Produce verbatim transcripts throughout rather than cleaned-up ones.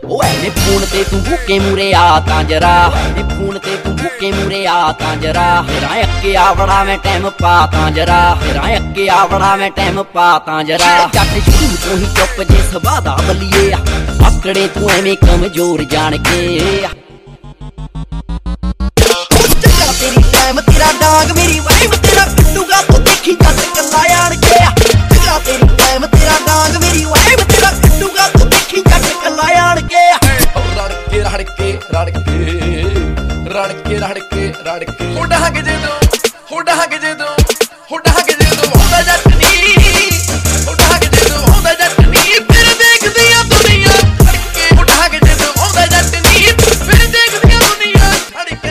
ओ एने फोन ते तू भूखे मूरे आ तां जरा, ए फोन ते तू भूखे मूरे आ तां जरा, तेरा अक्के आवड़ा मैं टाइम पा तां जरा, तेरा अक्के आवड़ा मैं टाइम पा तां जरा। जट शुरू तो ही चुप जे सुभा दा बलिए, आकड़े तू एवें कमजोर जान के। तेरी टाइम तेरा डांग मेरी वाइब तेरा पिट्टूगा तो देखी जट कल्ला आण के। तेरी टाइम तेरा डांग मेरी वाइब तेरा पिट्टूगा तो देखी जट कल्ला आण के। रड़के रड़के रड़के रड़के रड़के रड़के हो डांग जे दो, हो डांग जे दो, हो डांग जे दो होंदा जट नी, हो डांग जे दो होंदा जट नी, फिर देखदी आ दुनिया रड़के। हो डांग जे दो होंदा जट नी, फिर देखदी आ दुनिया रड़के।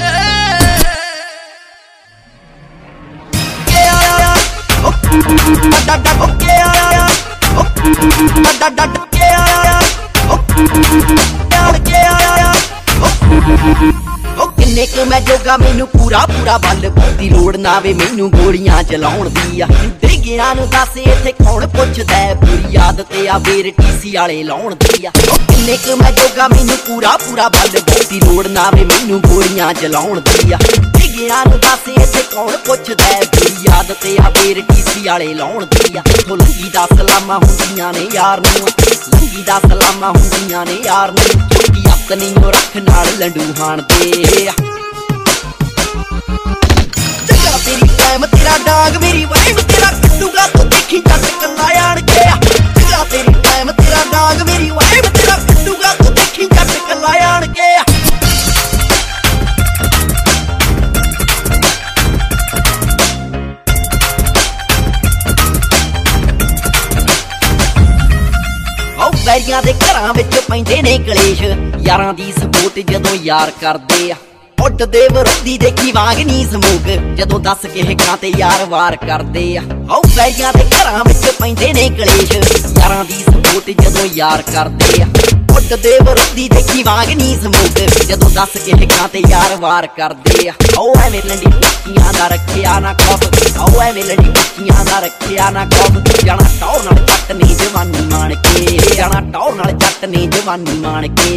किन्ने क मैं जोगा मैनू पूरा पूरा बल दी लोड़ ना वे मैनू गोलियां चलाउण दी आ। देगियां नू दस इत्थे कौन पुछदा ऐ, बुरी आदत आ बेर टीसी वाले लाउण दी आ। किन्ने क मैं जोगा मैनू पूरा पूरा बल दी लोड़ ना वे मैनू गोलियां चलाउण दी आ। देगियां नू दस इत्थे कौन पुछदा ऐ, बुरी आदत आ बेर टीसी वाले लाउण दी आ। इत्थों लंघी दा सलामां हुंदियां ने यार नू, लंघी दा सलामां हुंदियां ने यार नू, चुकी हत्थ नहीं ओ रख नाल लंडू हाण दे। तेरी टाइम तेरा डांग मेरी वाइब तेरा पिट्टूगा तो देखी जट कल्ला आण के। तेरी टाइम तेरा डांग मेरी वाइब तेरा पिट्टूगा तो देखी जट कल्ला आण के। बैरियां दे घरां विच पैंदे ने कलेश, यारां दी सपोर्ट जदों यार करदे आ। उड्डदे विरोधी देखी वांग नी समूक, जदों दस के हिकां ते यार वार करदे आ। औ बैरियां दे घरां विच पैंदे ने कलेश, यारां दी सपोर्ट जदों यार करदे आ। उड्डदे विरोधी देखी वांग नी समूक, जदों दस के हिकां ते यार वार करदे आ। औ एवें लंडी कुक्कियां दा रखिया ना खौफ, औ एवें लंडी कुक्कियां दा रखिया ना खौफ। जाना टौर नाल जट ने जवानी माण के, जाना टौर नाल जट ने जवानी माण के।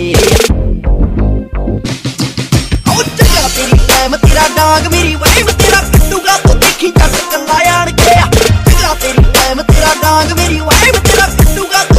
तेरी टाइम तेरा डांग मेरी वाइब तेरा पिट्टूगा तो देखी जट कल्ला आण के। तेरी टाइम तेरा डांग मेरी वाइब तेरा पिट्टूगा।